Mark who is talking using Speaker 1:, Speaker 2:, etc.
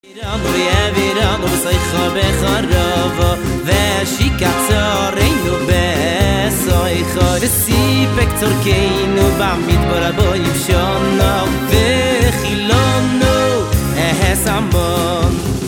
Speaker 1: ויעבירנו בסייחו בחרבו ושיקצרנו בסייחו וסיפק צורכנו במדבר הבו יבשונו וחילונו אהס המון